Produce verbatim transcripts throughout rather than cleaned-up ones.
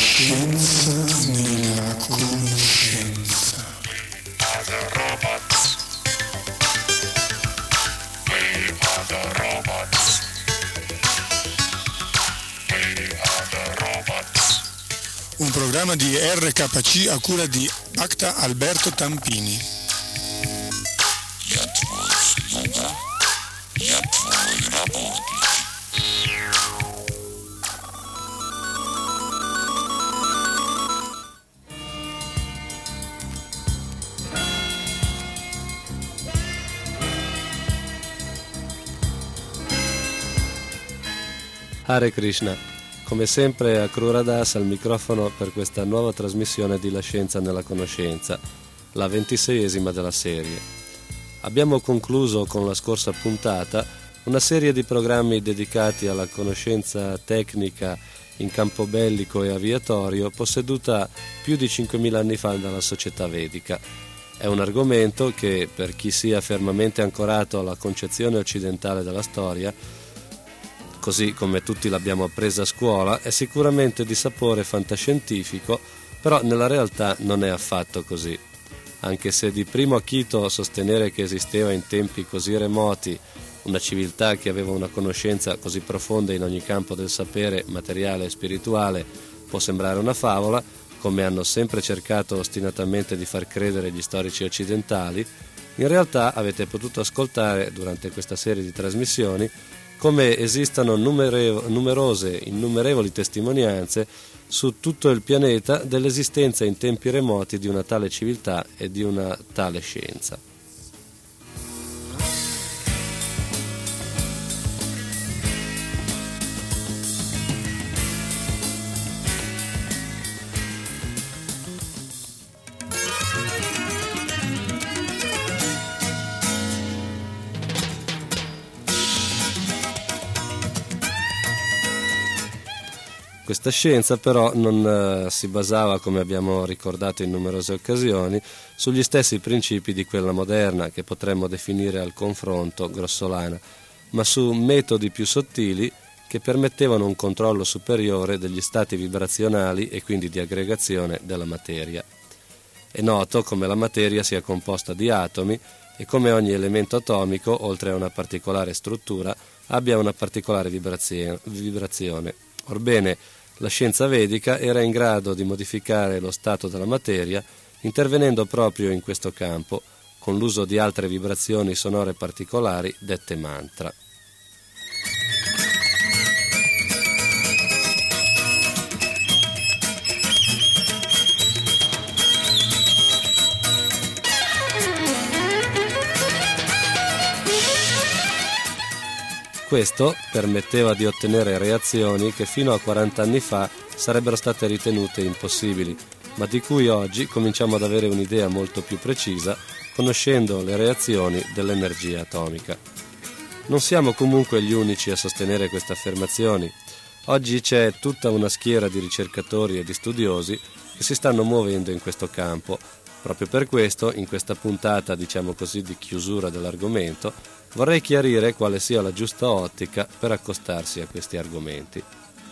scienza nella conoscenza. Un programma di R K C a cura di Acta Alberto Tampini. Hare Krishna, come sempre Akrura Das al microfono per questa nuova trasmissione di La Scienza nella Conoscenza, la ventiseiesima della serie. Abbiamo concluso con la scorsa puntata una serie di programmi dedicati alla conoscenza tecnica in campo bellico e aviatorio posseduta più di cinquemila anni fa dalla società vedica. È un argomento che, per chi sia fermamente ancorato alla concezione occidentale della storia, così come tutti l'abbiamo appresa a scuola, è sicuramente di sapore fantascientifico, però nella realtà non è affatto così. Anche se di primo acchito sostenere che esisteva in tempi così remoti una civiltà che aveva una conoscenza così profonda in ogni campo del sapere materiale e spirituale può sembrare una favola, come hanno sempre cercato ostinatamente di far credere gli storici occidentali, in realtà avete potuto ascoltare durante questa serie di trasmissioni come esistano numere- numerose, innumerevoli testimonianze su tutto il pianeta dell'esistenza in tempi remoti di una tale civiltà e di una tale scienza. Questa scienza però non eh, si basava, come abbiamo ricordato in numerose occasioni, sugli stessi principi di quella moderna, che potremmo definire al confronto grossolana, ma su metodi più sottili che permettevano un controllo superiore degli stati vibrazionali e quindi di aggregazione della materia. È noto come la materia sia composta di atomi e come ogni elemento atomico, oltre a una particolare struttura, abbia una particolare vibrazio- vibrazione. Orbene, la scienza vedica era in grado di modificare lo stato della materia intervenendo proprio in questo campo, con l'uso di altre vibrazioni sonore particolari dette mantra. Questo permetteva di ottenere reazioni che fino a quaranta anni fa sarebbero state ritenute impossibili, ma di cui oggi cominciamo ad avere un'idea molto più precisa, conoscendo le reazioni dell'energia atomica. Non siamo comunque gli unici a sostenere queste affermazioni. Oggi c'è tutta una schiera di ricercatori e di studiosi che si stanno muovendo in questo campo. Proprio per questo, in questa puntata, diciamo così, di chiusura dell'argomento, vorrei chiarire quale sia la giusta ottica per accostarsi a questi argomenti.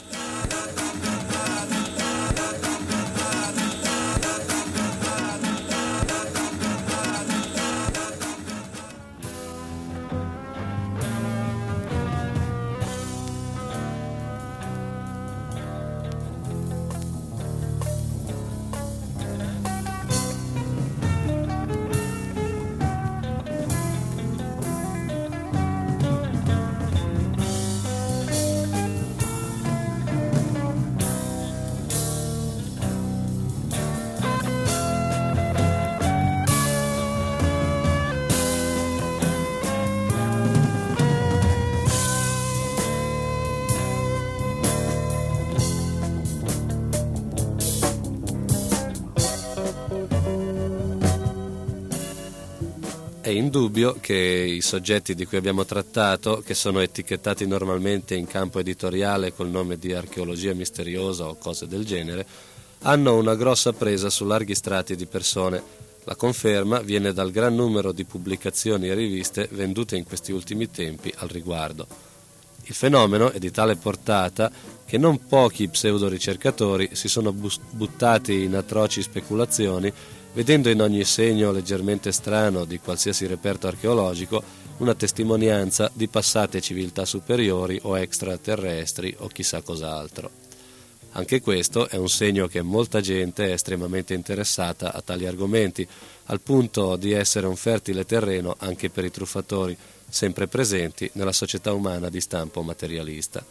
È indubbio che i soggetti di cui abbiamo trattato, che sono etichettati normalmente in campo editoriale col nome di archeologia misteriosa o cose del genere, hanno una grossa presa su larghi strati di persone. La conferma viene dal gran numero di pubblicazioni e riviste vendute in questi ultimi tempi al riguardo. Il fenomeno è di tale portata che non pochi pseudo-ricercatori si sono buttati in atroci speculazioni, vedendo in ogni segno leggermente strano di qualsiasi reperto archeologico una testimonianza di passate civiltà superiori o extraterrestri o chissà cos'altro. Anche questo è un segno che molta gente è estremamente interessata a tali argomenti, al punto di essere un fertile terreno anche per i truffatori sempre presenti nella società umana di stampo materialista.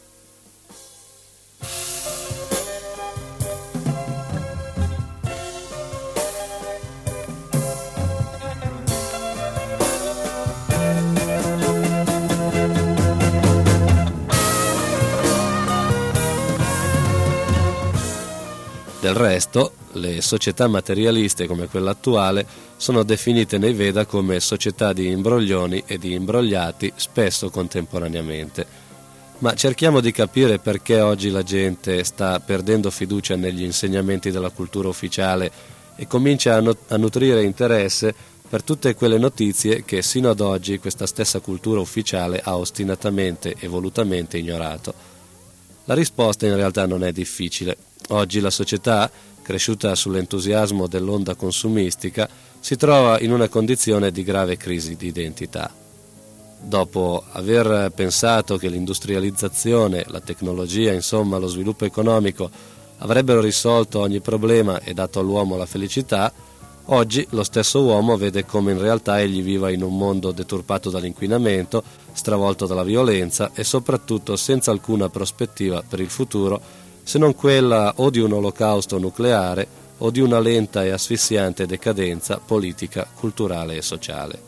Del resto, le società materialiste come quella attuale sono definite nei Veda come società di imbroglioni e di imbrogliati, spesso contemporaneamente. Ma cerchiamo di capire perché oggi la gente sta perdendo fiducia negli insegnamenti della cultura ufficiale e comincia a, not- a nutrire interesse per tutte quelle notizie che sino ad oggi questa stessa cultura ufficiale ha ostinatamente e volutamente ignorato. La risposta in realtà non è difficile. Oggi la società, cresciuta sull'entusiasmo dell'onda consumistica, si trova in una condizione di grave crisi di identità. Dopo aver pensato che l'industrializzazione, la tecnologia, insomma lo sviluppo economico avrebbero risolto ogni problema e dato all'uomo la felicità, oggi lo stesso uomo vede come in realtà egli viva in un mondo deturpato dall'inquinamento, stravolto dalla violenza e soprattutto senza alcuna prospettiva per il futuro, se non quella o di un olocausto nucleare o di una lenta e asfissiante decadenza politica, culturale e sociale.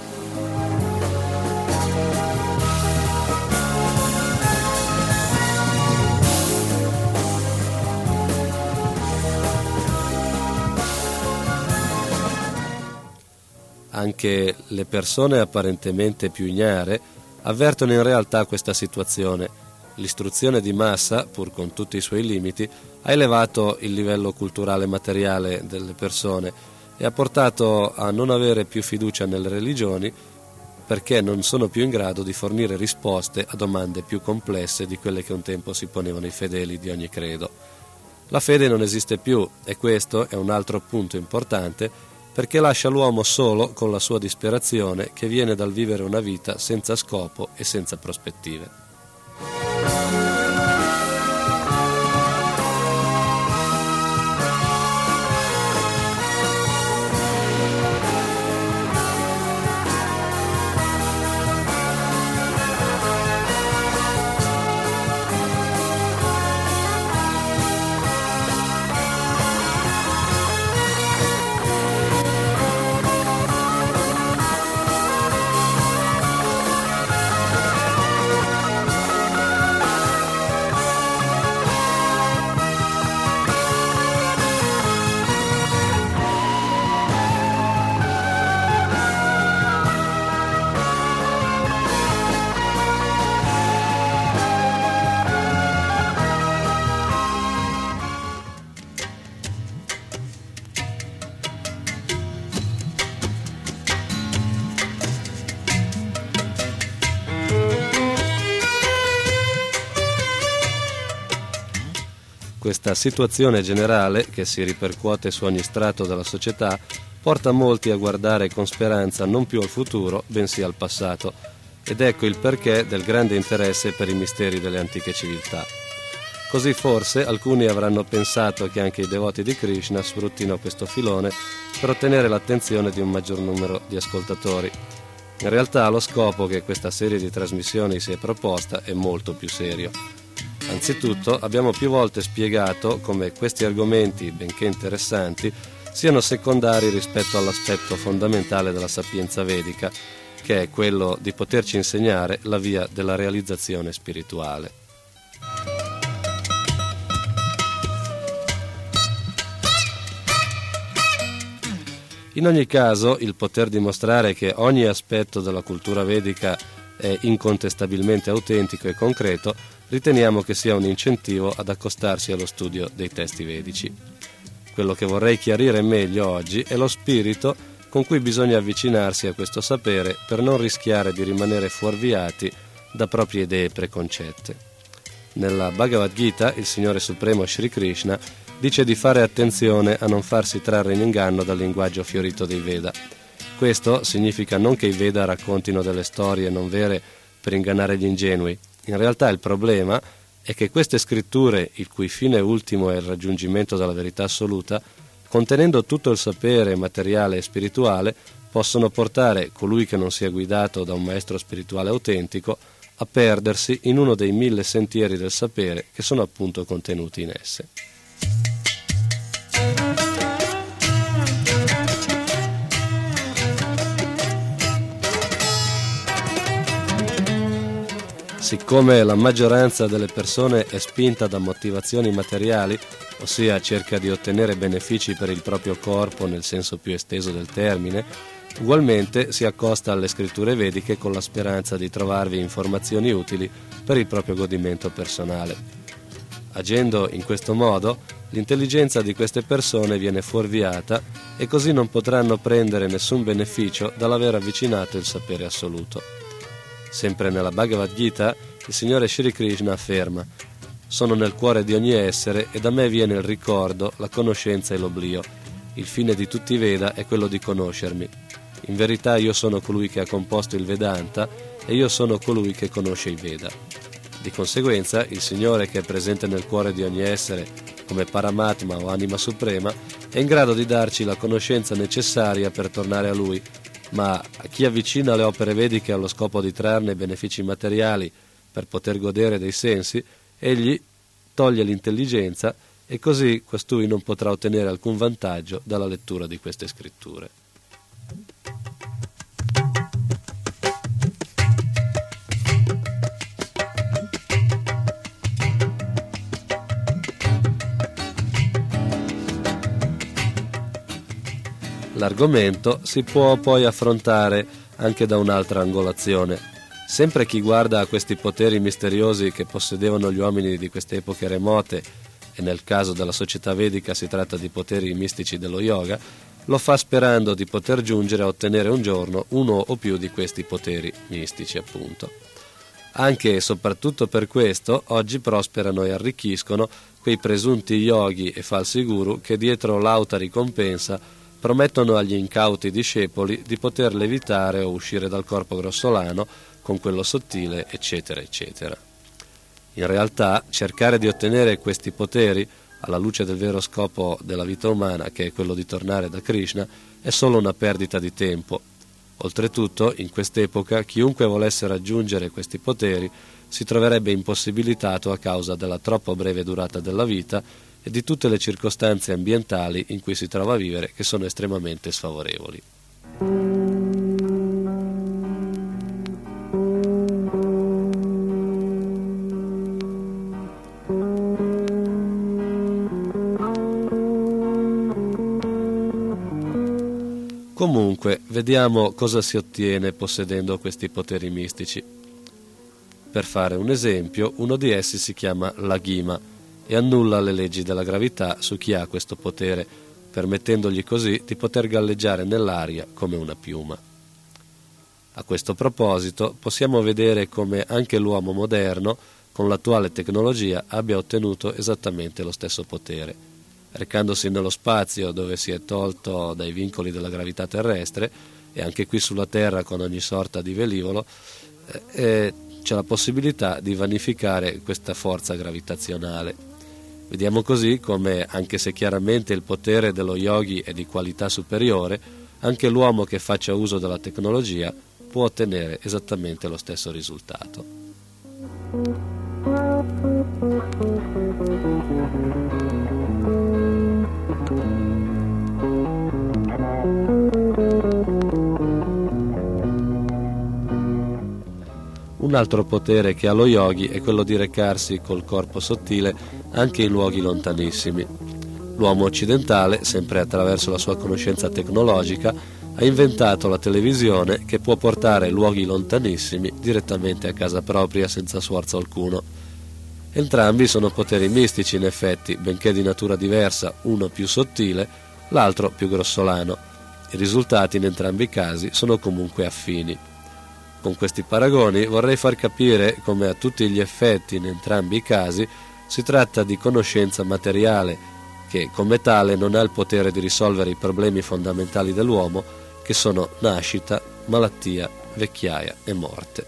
Anche le persone apparentemente più ignare avvertono in realtà questa situazione. L'istruzione di massa, pur con tutti i suoi limiti, ha elevato il livello culturale e materiale delle persone e ha portato a non avere più fiducia nelle religioni perché non sono più in grado di fornire risposte a domande più complesse di quelle che un tempo si ponevano i fedeli di ogni credo. La fede non esiste più e questo è un altro punto importante perché lascia l'uomo solo con la sua disperazione che viene dal vivere una vita senza scopo e senza prospettive. Questa situazione generale, che si ripercuote su ogni strato della società, porta molti a guardare con speranza non più al futuro, bensì al passato, ed ecco il perché del grande interesse per i misteri delle antiche civiltà. Così forse alcuni avranno pensato che anche i devoti di Krishna sfruttino questo filone per ottenere l'attenzione di un maggior numero di ascoltatori. In realtà lo scopo che questa serie di trasmissioni si è proposta è molto più serio. Anzitutto abbiamo più volte spiegato come questi argomenti, benché interessanti, siano secondari rispetto all'aspetto fondamentale della sapienza vedica, che è quello di poterci insegnare la via della realizzazione spirituale. In ogni caso, il poter dimostrare che ogni aspetto della cultura vedica è incontestabilmente autentico e concreto, riteniamo che sia un incentivo ad accostarsi allo studio dei testi vedici. Quello che vorrei chiarire meglio oggi è lo spirito con cui bisogna avvicinarsi a questo sapere per non rischiare di rimanere fuorviati da proprie idee preconcette. Nella Bhagavad Gita il Signore Supremo Shri Krishna dice di fare attenzione a non farsi trarre in inganno dal linguaggio fiorito dei Veda. Questo significa non che i Veda raccontino delle storie non vere per ingannare gli ingenui. In realtà il problema è che queste scritture, il cui fine ultimo è il raggiungimento della verità assoluta, contenendo tutto il sapere materiale e spirituale, possono portare colui che non sia guidato da un maestro spirituale autentico a perdersi in uno dei mille sentieri del sapere che sono appunto contenuti in esse. Siccome la maggioranza delle persone è spinta da motivazioni materiali, ossia cerca di ottenere benefici per il proprio corpo nel senso più esteso del termine, ugualmente si accosta alle scritture vediche con la speranza di trovarvi informazioni utili per il proprio godimento personale. Agendo in questo modo, l'intelligenza di queste persone viene fuorviata e così non potranno prendere nessun beneficio dall'aver avvicinato il sapere assoluto. Sempre nella Bhagavad Gita, il Signore Shri Krishna afferma: «Sono nel cuore di ogni essere e da me viene il ricordo, la conoscenza e l'oblio. Il fine di tutti i Veda è quello di conoscermi. In verità io sono colui che ha composto il Vedanta e io sono colui che conosce i Veda». Di conseguenza, il Signore che è presente nel cuore di ogni essere come Paramatma o anima suprema è in grado di darci la conoscenza necessaria per tornare a Lui, ma a chi avvicina le opere vediche allo scopo di trarne benefici materiali per poter godere dei sensi, egli toglie l'intelligenza e così costui non potrà ottenere alcun vantaggio dalla lettura di queste scritture. L'argomento si può poi affrontare anche da un'altra angolazione. Sempre chi guarda a questi poteri misteriosi che possedevano gli uomini di queste epoche remote, e nel caso della società vedica si tratta di poteri mistici dello yoga, lo fa sperando di poter giungere a ottenere un giorno uno o più di questi poteri mistici, appunto. Anche e soprattutto per questo oggi prosperano e arricchiscono quei presunti yogi e falsi guru che dietro lauta ricompensa promettono agli incauti discepoli di poter levitare o uscire dal corpo grossolano con quello sottile, eccetera, eccetera. In realtà, cercare di ottenere questi poteri, alla luce del vero scopo della vita umana, che è quello di tornare da Krishna, è solo una perdita di tempo. Oltretutto, in quest'epoca, chiunque volesse raggiungere questi poteri si troverebbe impossibilitato a causa della troppo breve durata della vita e di tutte le circostanze ambientali in cui si trova a vivere, che sono estremamente sfavorevoli. Comunque, vediamo cosa si ottiene possedendo questi poteri mistici. Per fare un esempio, uno di essi si chiama Laghima e annulla le leggi della gravità su chi ha questo potere, permettendogli così di poter galleggiare nell'aria come una piuma. A questo proposito possiamo vedere come anche l'uomo moderno, con l'attuale tecnologia, abbia ottenuto esattamente lo stesso potere. Recandosi nello spazio dove si è tolto dai vincoli della gravità terrestre, e anche qui sulla Terra con ogni sorta di velivolo, eh, c'è la possibilità di vanificare questa forza gravitazionale. Vediamo così come, anche se chiaramente il potere dello yogi è di qualità superiore, anche l'uomo che faccia uso della tecnologia può ottenere esattamente lo stesso risultato. Un altro potere che ha lo yogi è quello di recarsi col corpo sottile anche in luoghi lontanissimi. L'uomo occidentale, sempre attraverso la sua conoscenza tecnologica, ha inventato la televisione che può portare luoghi lontanissimi direttamente a casa propria senza sforzo alcuno. Entrambi sono poteri mistici in effetti, benché di natura diversa, uno più sottile, l'altro più grossolano. I risultati in entrambi i casi sono comunque affini. Con questi paragoni vorrei far capire come a tutti gli effetti in entrambi i casi si tratta di conoscenza materiale che come tale non ha il potere di risolvere i problemi fondamentali dell'uomo che sono nascita, malattia, vecchiaia e morte.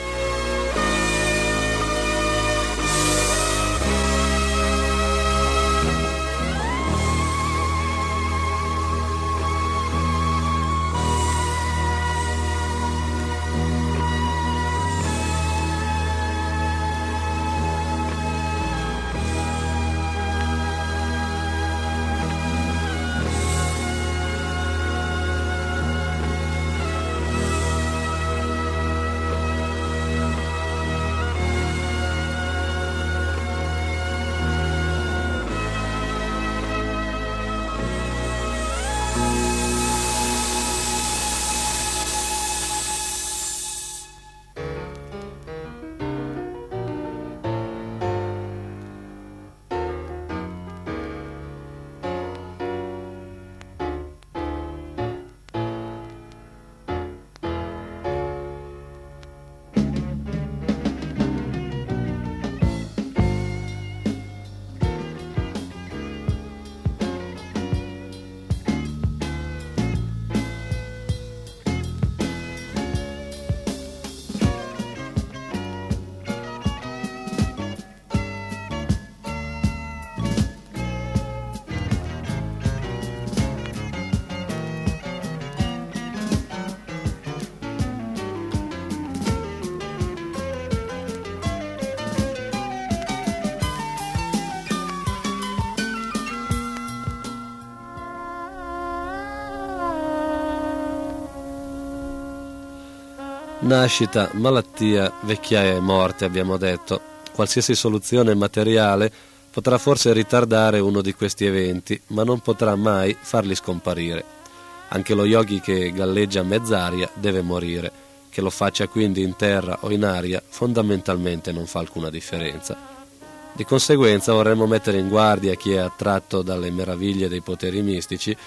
Nascita, malattia, vecchiaia e morte, abbiamo detto. Qualsiasi soluzione materiale potrà forse ritardare uno di questi eventi, ma non potrà mai farli scomparire. Anche lo yogi che galleggia a mezz'aria deve morire, che lo faccia quindi in terra o in aria fondamentalmente non fa alcuna differenza. Di conseguenza vorremmo mettere in guardia chi è attratto dalle meraviglie dei poteri mistici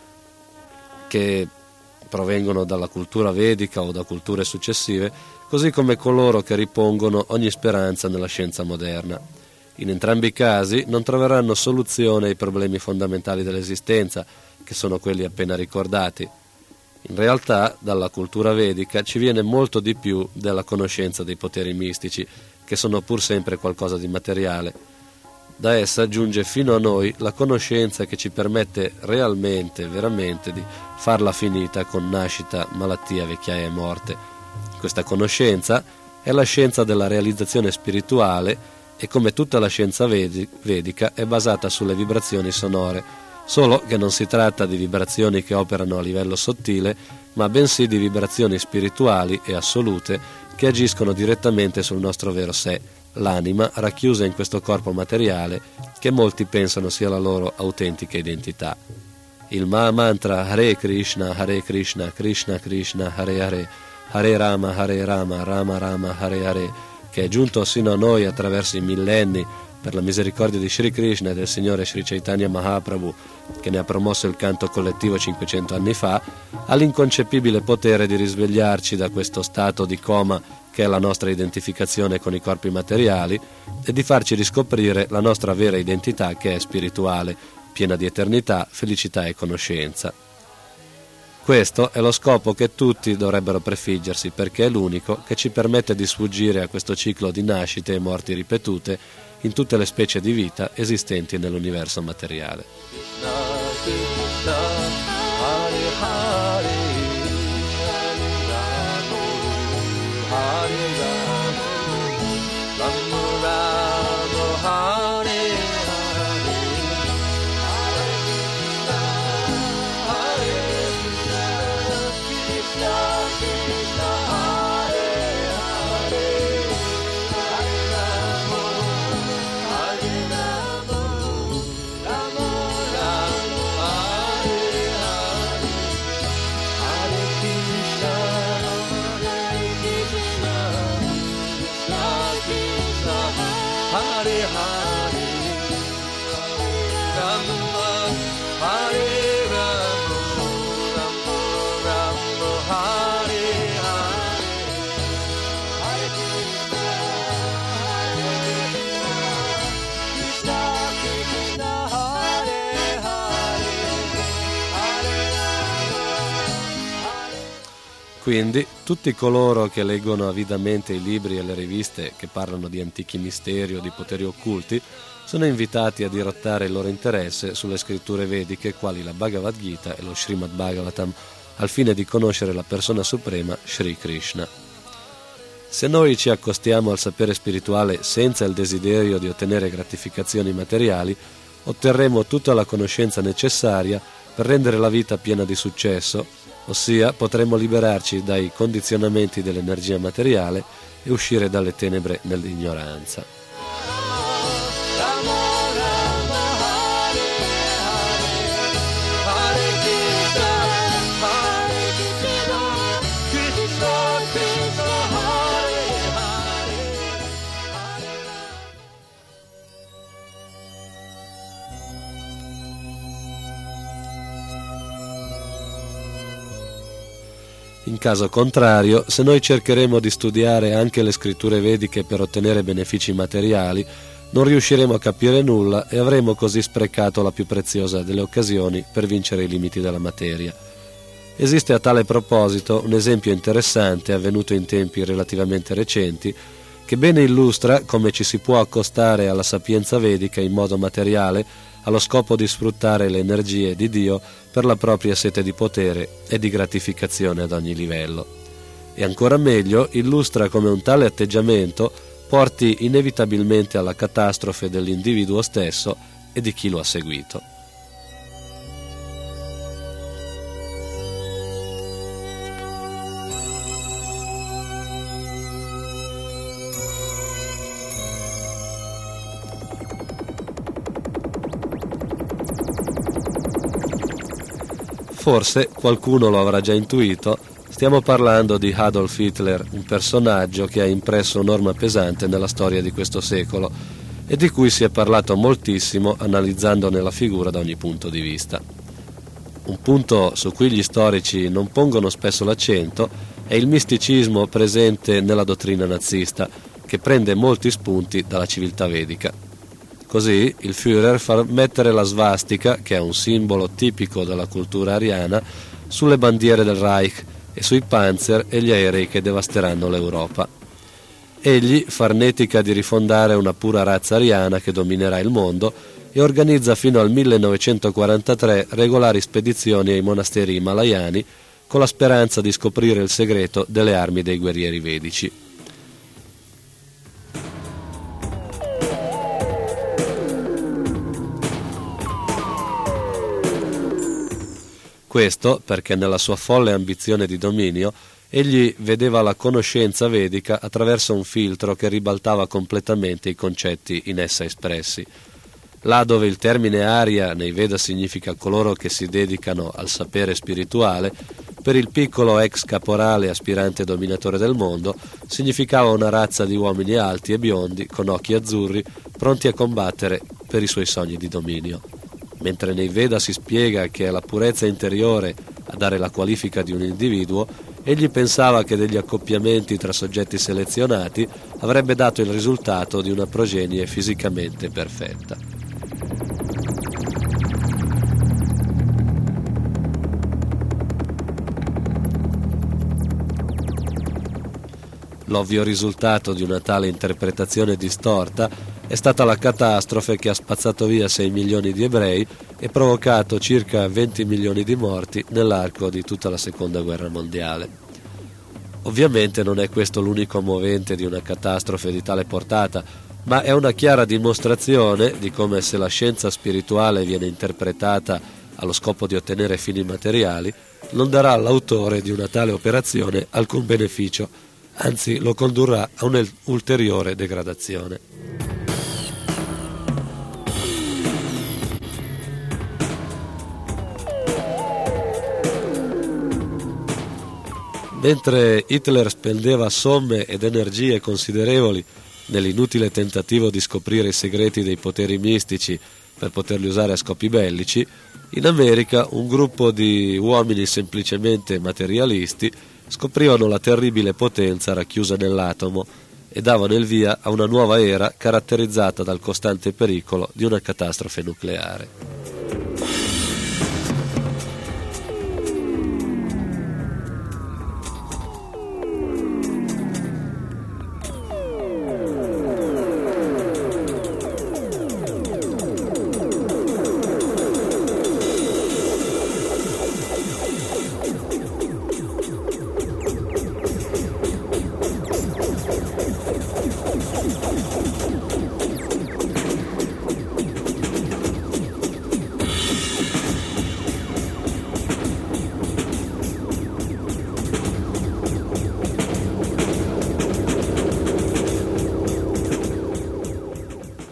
che provengono dalla cultura vedica o da culture successive, così come coloro che ripongono ogni speranza nella scienza moderna. In entrambi i casi non troveranno soluzione ai problemi fondamentali dell'esistenza, che sono quelli appena ricordati. In realtà, dalla cultura vedica ci viene molto di più della conoscenza dei poteri mistici, che sono pur sempre qualcosa di materiale. Da essa giunge fino a noi la conoscenza che ci permette realmente, veramente di farla finita con nascita, malattia, vecchiaia e morte. Questa conoscenza è la scienza della realizzazione spirituale e, come tutta la scienza vedica, è basata sulle vibrazioni sonore, solo che non si tratta di vibrazioni che operano a livello sottile, ma bensì di vibrazioni spirituali e assolute che agiscono direttamente sul nostro vero sé, l'anima racchiusa in questo corpo materiale che molti pensano sia la loro autentica identità. Il Mahamantra Hare Krishna, Hare Krishna, Krishna Krishna, Hare Hare, Hare Rama, Hare Rama, Rama Rama, Hare Hare, che è giunto sino a noi attraverso i millenni per la misericordia di Sri Krishna e del Signore Sri Chaitanya Mahaprabhu, che ne ha promosso il canto collettivo cinquecento anni fa, ha l'inconcepibile potere di risvegliarci da questo stato di coma che è la nostra identificazione con i corpi materiali, e di farci riscoprire la nostra vera identità, che è spirituale, piena di eternità, felicità e conoscenza. Questo è lo scopo che tutti dovrebbero prefiggersi, perché è l'unico che ci permette di sfuggire a questo ciclo di nascite e morti ripetute in tutte le specie di vita esistenti nell'universo materiale. Hare Krishna, Quindi tutti coloro che leggono avidamente i libri e le riviste che parlano di antichi misteri o di poteri occulti sono invitati a dirottare il loro interesse sulle scritture vediche quali la Bhagavad Gita e lo Srimad Bhagavatam, al fine di conoscere la persona suprema Sri Krishna. Se noi ci accostiamo al sapere spirituale senza il desiderio di ottenere gratificazioni materiali, otterremo tutta la conoscenza necessaria per rendere la vita piena di successo, ossia potremo liberarci dai condizionamenti dell'energia materiale e uscire dalle tenebre nell'ignoranza. In caso contrario, se noi cercheremo di studiare anche le scritture vediche per ottenere benefici materiali, non riusciremo a capire nulla e avremo così sprecato la più preziosa delle occasioni per vincere i limiti della materia. Esiste a tale proposito un esempio interessante avvenuto in tempi relativamente recenti che bene illustra come ci si può accostare alla sapienza vedica in modo materiale allo scopo di sfruttare le energie di Dio per la propria sete di potere e di gratificazione ad ogni livello. E ancora meglio, illustra come un tale atteggiamento porti inevitabilmente alla catastrofe dell'individuo stesso e di chi lo ha seguito. Forse qualcuno lo avrà già intuito, stiamo parlando di Adolf Hitler, un personaggio che ha impresso un'orma pesante nella storia di questo secolo e di cui si è parlato moltissimo analizzandone la figura da ogni punto di vista. Un punto su cui gli storici non pongono spesso l'accento è il misticismo presente nella dottrina nazista, che prende molti spunti dalla civiltà vedica. Così il Führer fa mettere la svastica, che è un simbolo tipico della cultura ariana, sulle bandiere del Reich e sui panzer e gli aerei che devasteranno l'Europa. Egli farnetica di rifondare una pura razza ariana che dominerà il mondo e organizza fino al millenovecentoquarantatré regolari spedizioni ai monasteri himalayani con la speranza di scoprire il segreto delle armi dei guerrieri vedici. Questo perché nella sua folle ambizione di dominio egli vedeva la conoscenza vedica attraverso un filtro che ribaltava completamente i concetti in essa espressi. Là dove il termine Arya nei Veda significa coloro che si dedicano al sapere spirituale, per il piccolo ex caporale aspirante dominatore del mondo significava una razza di uomini alti e biondi con occhi azzurri pronti a combattere per i suoi sogni di dominio. Mentre nei Veda si spiega che è la purezza interiore a dare la qualifica di un individuo, egli pensava che degli accoppiamenti tra soggetti selezionati avrebbe dato il risultato di una progenie fisicamente perfetta. L'ovvio risultato di una tale interpretazione distorta è stata la catastrofe che ha spazzato via sei milioni di ebrei e provocato circa venti milioni di morti nell'arco di tutta la seconda guerra mondiale. Ovviamente non è questo l'unico movente di una catastrofe di tale portata, ma è una chiara dimostrazione di come, se la scienza spirituale viene interpretata allo scopo di ottenere fini materiali, non darà all'autore di una tale operazione alcun beneficio, anzi lo condurrà a un'ulteriore degradazione. Mentre Hitler spendeva somme ed energie considerevoli nell'inutile tentativo di scoprire i segreti dei poteri mistici per poterli usare a scopi bellici, in America un gruppo di uomini semplicemente materialisti scoprivano la terribile potenza racchiusa nell'atomo e davano il via a una nuova era caratterizzata dal costante pericolo di una catastrofe nucleare.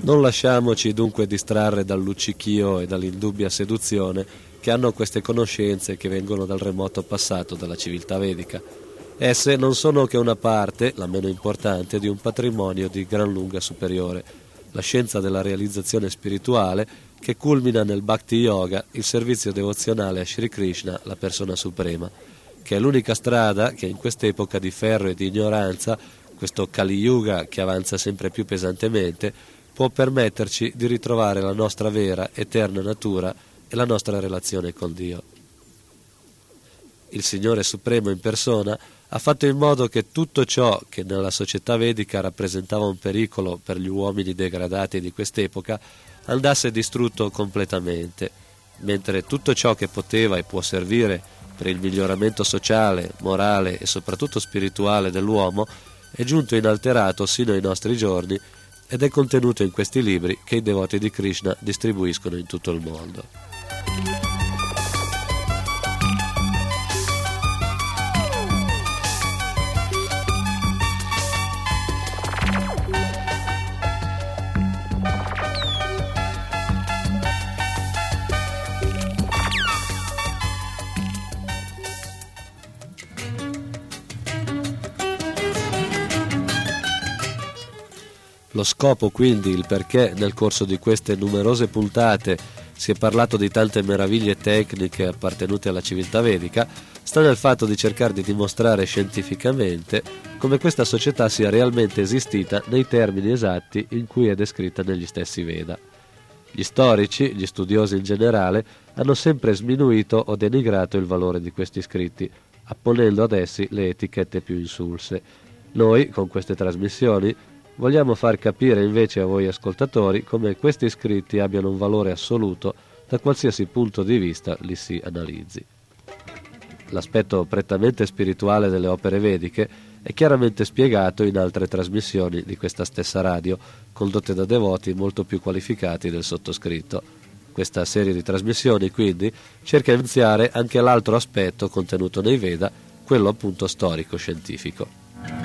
Non lasciamoci dunque distrarre dal luccichio e dall'indubbia seduzione che hanno queste conoscenze che vengono dal remoto passato della civiltà vedica. Esse non sono che una parte, la meno importante, di un patrimonio di gran lunga superiore, la scienza della realizzazione spirituale che culmina nel Bhakti Yoga, il servizio devozionale a Sri Krishna, la persona suprema, che è l'unica strada che in quest'epoca di ferro e di ignoranza, questo Kali Yuga che avanza sempre più pesantemente, può permetterci di ritrovare la nostra vera, eterna natura e la nostra relazione con Dio. Il Signore Supremo in persona ha fatto in modo che tutto ciò che nella società vedica rappresentava un pericolo per gli uomini degradati di quest'epoca andasse distrutto completamente, mentre tutto ciò che poteva e può servire per il miglioramento sociale, morale e soprattutto spirituale dell'uomo è giunto inalterato sino ai nostri giorni ed è contenuto in questi libri che i devoti di Krishna distribuiscono in tutto il mondo. Lo scopo, quindi, il perché nel corso di queste numerose puntate si è parlato di tante meraviglie tecniche appartenute alla civiltà vedica, sta nel fatto di cercare di dimostrare scientificamente come questa società sia realmente esistita nei termini esatti in cui è descritta negli stessi Veda. Gli storici, gli studiosi in generale, hanno sempre sminuito o denigrato il valore di questi scritti, apponendo ad essi le etichette più insulse. Noi, con queste trasmissioni, vogliamo far capire invece a voi ascoltatori come questi scritti abbiano un valore assoluto da qualsiasi punto di vista li si analizzi. L'aspetto prettamente spirituale delle opere vediche è chiaramente spiegato in altre trasmissioni di questa stessa radio, condotte da devoti molto più qualificati del sottoscritto. Questa serie di trasmissioni, quindi, cerca di evidenziare anche l'altro aspetto contenuto nei Veda, quello appunto storico-scientifico.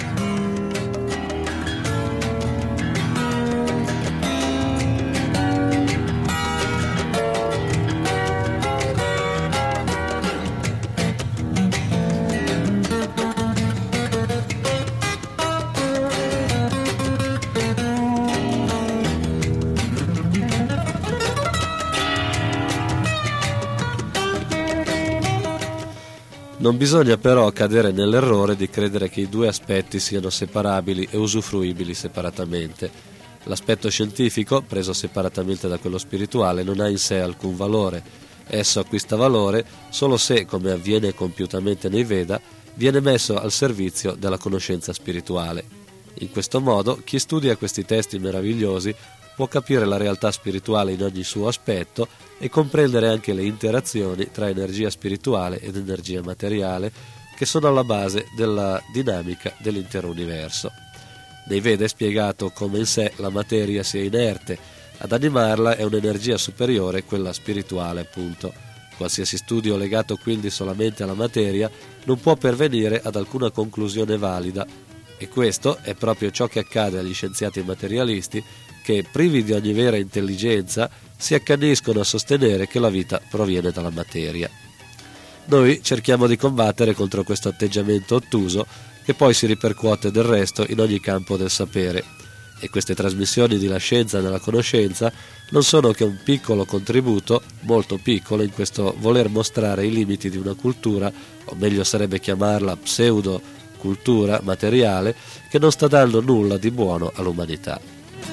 Non bisogna però cadere nell'errore di credere che i due aspetti siano separabili e usufruibili separatamente. L'aspetto scientifico, preso separatamente da quello spirituale, non ha in sé alcun valore. Esso acquista valore solo se, come avviene compiutamente nei Veda, viene messo al servizio della conoscenza spirituale. In questo modo, chi studia questi testi meravigliosi può capire la realtà spirituale in ogni suo aspetto e comprendere anche le interazioni tra energia spirituale ed energia materiale che sono alla base della dinamica dell'intero universo. Nei Veda è spiegato come in sé la materia sia inerte, ad animarla è un'energia superiore, quella spirituale appunto. Qualsiasi studio legato quindi solamente alla materia non può pervenire ad alcuna conclusione valida, e questo è proprio ciò che accade agli scienziati materialisti che, privi di ogni vera intelligenza, si accaniscono a sostenere che la vita proviene dalla materia. Noi cerchiamo di combattere contro questo atteggiamento ottuso che poi si ripercuote del resto in ogni campo del sapere, e queste trasmissioni di La Scienza nella Conoscenza non sono che un piccolo contributo, molto piccolo, in questo voler mostrare i limiti di una cultura, o meglio sarebbe chiamarla pseudo-cultura materiale, che non sta dando nulla di buono all'umanità.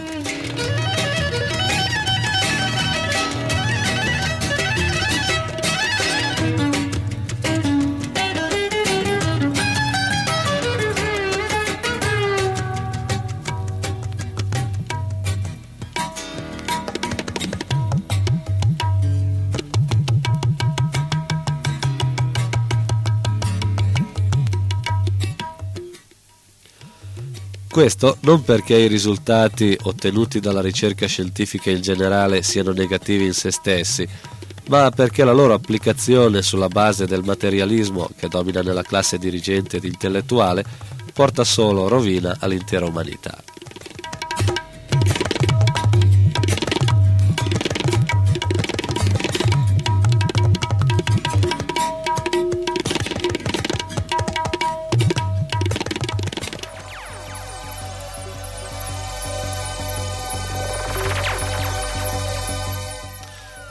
Questo non perché i risultati ottenuti dalla ricerca scientifica in generale siano negativi in se stessi, ma perché la loro applicazione sulla base del materialismo che domina nella classe dirigente ed intellettuale porta solo rovina all'intera umanità.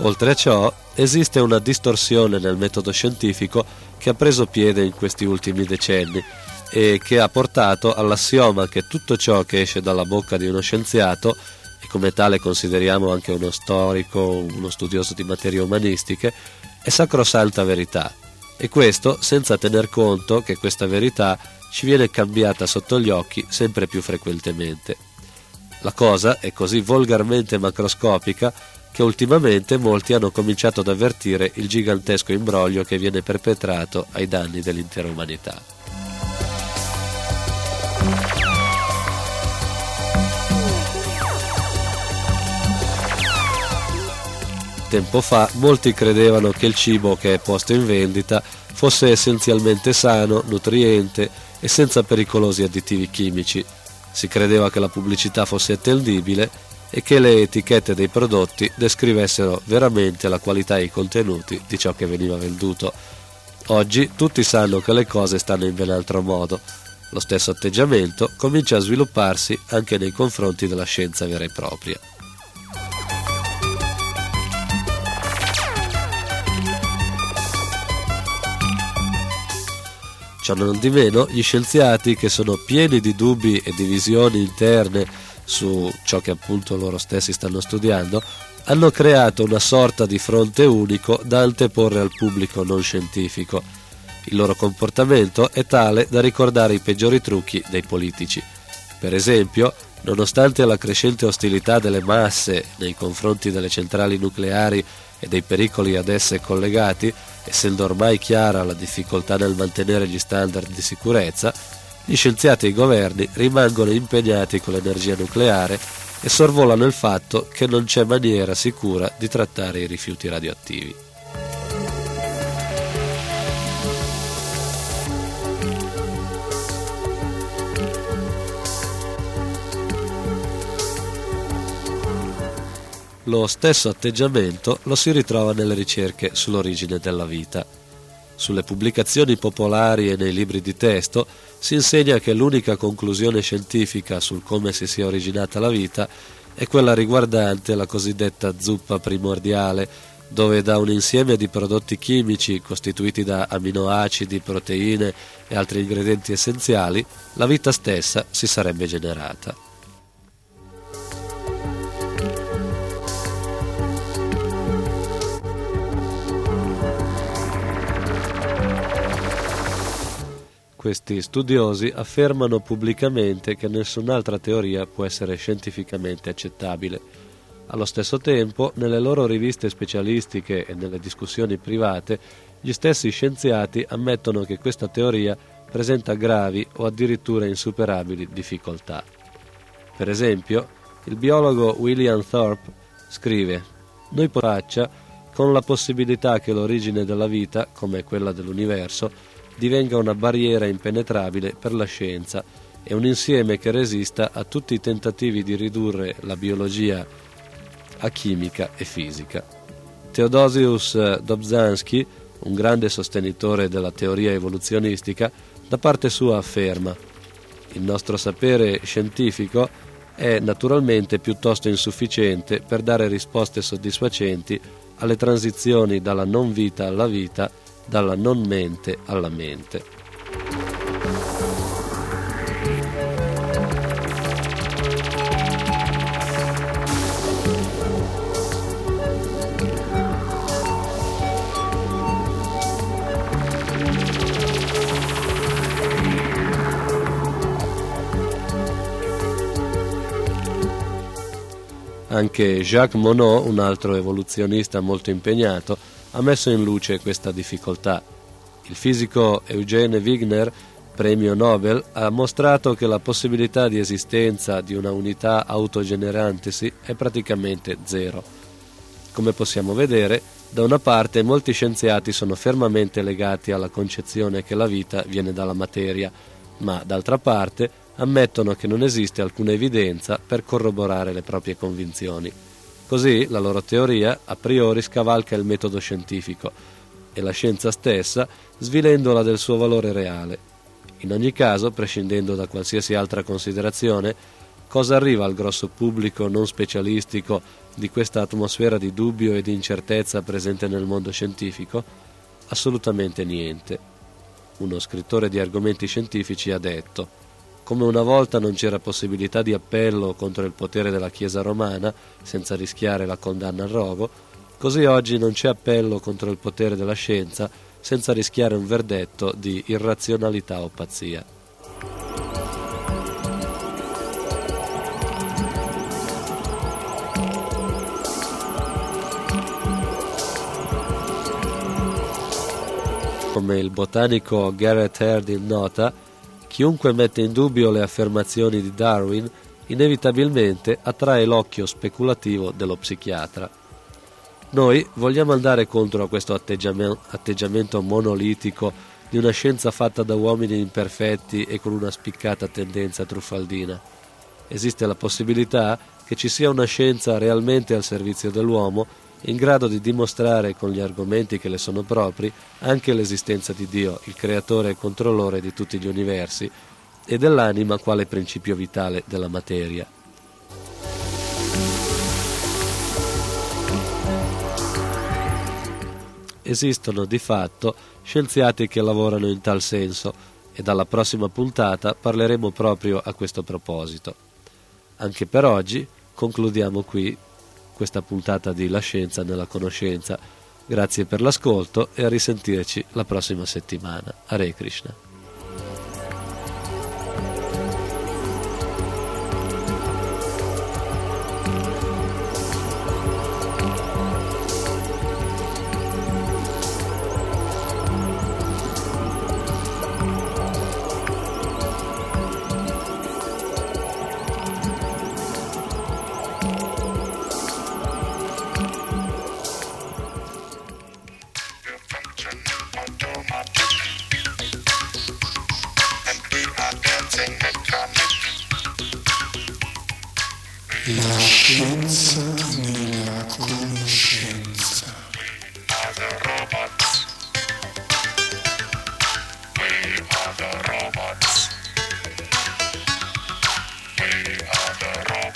Oltre a ciò, esiste una distorsione nel metodo scientifico che ha preso piede in questi ultimi decenni e che ha portato all'assioma che tutto ciò che esce dalla bocca di uno scienziato, e come tale consideriamo anche uno storico, uno studioso di materie umanistiche, è sacrosanta verità, e questo senza tener conto che questa verità ci viene cambiata sotto gli occhi sempre più frequentemente. La cosa è così volgarmente macroscopica che ultimamente molti hanno cominciato ad avvertire il gigantesco imbroglio che viene perpetrato ai danni dell'intera umanità. Tempo fa molti credevano che il cibo che è posto in vendita fosse essenzialmente sano, nutriente e senza pericolosi additivi chimici. Si credeva che la pubblicità fosse attendibile e che le etichette dei prodotti descrivessero veramente la qualità e i contenuti di ciò che veniva venduto. Oggi tutti sanno che le cose stanno in ben altro modo. Lo stesso atteggiamento comincia a svilupparsi anche nei confronti della scienza vera e propria. Ciò non di meno, gli scienziati, che sono pieni di dubbi e di visioni interne su ciò che appunto loro stessi stanno studiando, hanno creato una sorta di fronte unico da anteporre al pubblico non scientifico. Il loro comportamento è tale da ricordare i peggiori trucchi dei politici. Per esempio, nonostante la crescente ostilità delle masse nei confronti delle centrali nucleari e dei pericoli ad esse collegati, essendo ormai chiara la difficoltà nel mantenere gli standard di sicurezza, gli scienziati e i governi rimangono impegnati con l'energia nucleare e sorvolano il fatto che non c'è maniera sicura di trattare i rifiuti radioattivi. Lo stesso atteggiamento lo si ritrova nelle ricerche sull'origine della vita. Sulle pubblicazioni popolari e nei libri di testo si insegna che l'unica conclusione scientifica sul come si sia originata la vita è quella riguardante la cosiddetta zuppa primordiale, dove da un insieme di prodotti chimici costituiti da aminoacidi, proteine e altri ingredienti essenziali, la vita stessa si sarebbe generata. Questi studiosi affermano pubblicamente che nessun'altra teoria può essere scientificamente accettabile. Allo stesso tempo, nelle loro riviste specialistiche e nelle discussioni private, gli stessi scienziati ammettono che questa teoria presenta gravi o addirittura insuperabili difficoltà. Per esempio, il biologo William Thorpe scrive: «Noi faccia con la possibilità che l'origine della vita, come quella dell'universo, divenga una barriera impenetrabile per la scienza e un insieme che resista a tutti i tentativi di ridurre la biologia a chimica e fisica». Theodosius Dobzhansky, un grande sostenitore della teoria evoluzionistica, da parte sua afferma: «Il nostro sapere scientifico è naturalmente piuttosto insufficiente per dare risposte soddisfacenti alle transizioni dalla non vita alla vita, dalla non mente alla mente». Anche Jacques Monod, un altro evoluzionista molto impegnato, ha messo in luce questa difficoltà. Il fisico Eugene Wigner, premio Nobel, ha mostrato che la possibilità di esistenza di una unità autogenerantesi è praticamente zero. Come possiamo vedere, da una parte molti scienziati sono fermamente legati alla concezione che la vita viene dalla materia, ma d'altra parte ammettono che non esiste alcuna evidenza per corroborare le proprie convinzioni. Così la loro teoria a priori scavalca il metodo scientifico e la scienza stessa, svilendola del suo valore reale. In ogni caso, prescindendo da qualsiasi altra considerazione, Cosa arriva al grosso pubblico non specialistico di questa atmosfera di dubbio e di incertezza presente nel mondo scientifico? Assolutamente niente. Uno scrittore di argomenti scientifici ha detto: come una volta non c'era possibilità di appello contro il potere della Chiesa romana senza rischiare la condanna al rogo, così oggi non c'è appello contro il potere della scienza senza rischiare un verdetto di irrazionalità o pazzia. Come il botanico Garrett Hardin nota, chiunque mette in dubbio le affermazioni di Darwin inevitabilmente attrae l'occhio speculativo dello psichiatra. Noi vogliamo andare contro a questo atteggiamento monolitico di una scienza fatta da uomini imperfetti e con una spiccata tendenza truffaldina. Esiste la possibilità che ci sia una scienza realmente al servizio dell'uomo, in grado di dimostrare con gli argomenti che le sono propri anche l'esistenza di Dio, il creatore e controllore di tutti gli universi, e dell'anima quale principio vitale della materia. Esistono di fatto scienziati che lavorano in tal senso e dalla prossima puntata parleremo proprio a questo proposito. Anche per oggi concludiamo qui questa puntata di La Scienza nella Conoscenza. Grazie per l'ascolto e a risentirci la prossima settimana. Hare Krishna. La scienza nella conoscenza.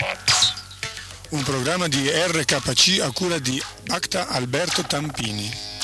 Un programma di R K C a cura di Bhakta Alberto Tampini.